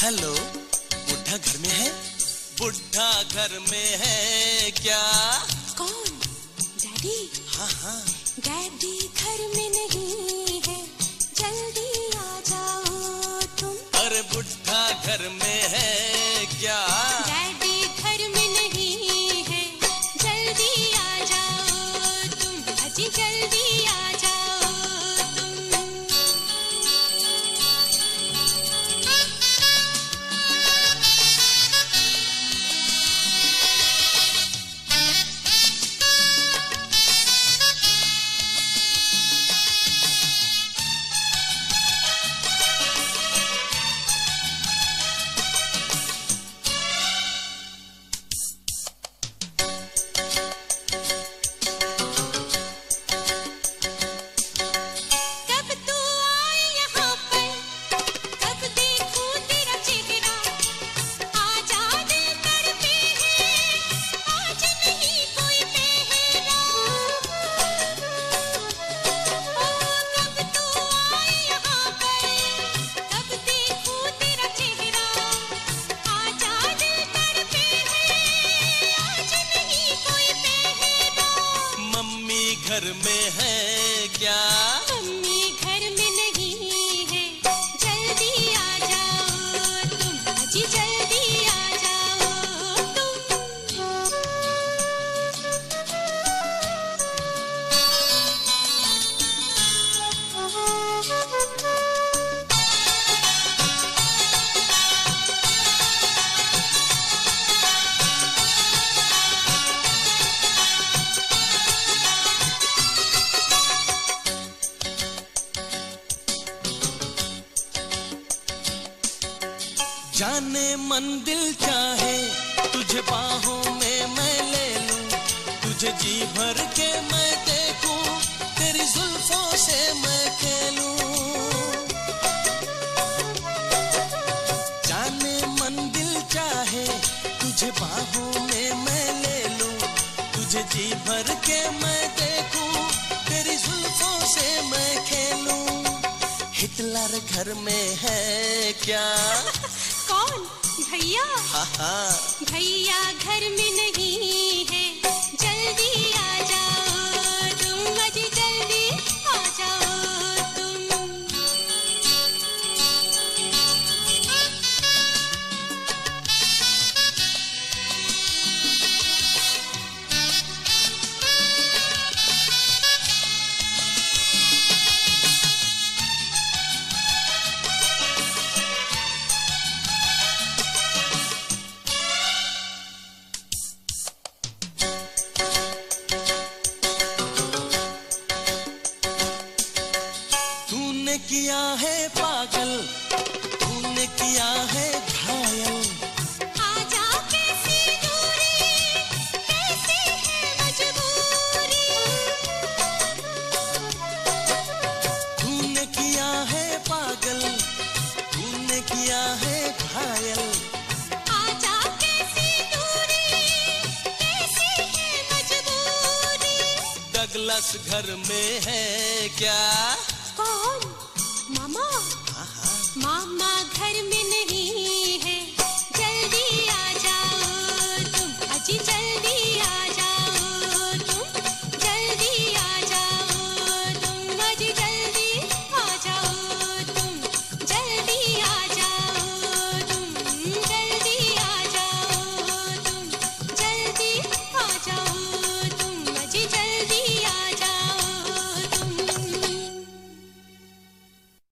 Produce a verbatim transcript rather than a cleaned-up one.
Hello, बुढ़ा घर में है? बुढ़ा घर में है क्या? कौन? डैडी? हाँ हाँ। डैडी घर में नहीं है, जल्दी आ जाओ तुम। अरे बुढ़ा घर में है क्या? डैडी घर में नहीं है, जल्दी आ जाओ तुम। अजी जल्दी आ जाओ घर में है क्या? मम्मी घर में नहीं है, जल्दी आ जाओ तुम। अजी जल्दी आ जाओ तुम। जाने मन दिल चाहे तुझे बाहों में मैं ले लूं, तुझे जी भर के मैं देखूं, तेरी जुल्फों से मैं खेलूं। जाने मन दिल चाहे तुझे बाहों में मैं ले लूं, तुझे जी भर के मैं देखूं, तेरी जुल्फों से मैं खेलूं। हिटलर घर में है क्या? कौन? भैया? हाँ हाँ। भैया घर में नहीं है, जल्दी आ जाओ तुम। अजी जल्दी आ जाओ तुम। तूने किया है पागल, तूने किया है घायल। आजा कैसी दूरी, कैसी है मजबूरी। तूने किया है पागल, तूने किया है घायल। आजा कैसी दूरी, कैसी है मजबूरी। डगलस घर में है क्या? कौन? मामा? हाँ हाँ। मामा घर में नहीं है, जल्दी आ जाओ तुम। अजी जल्दी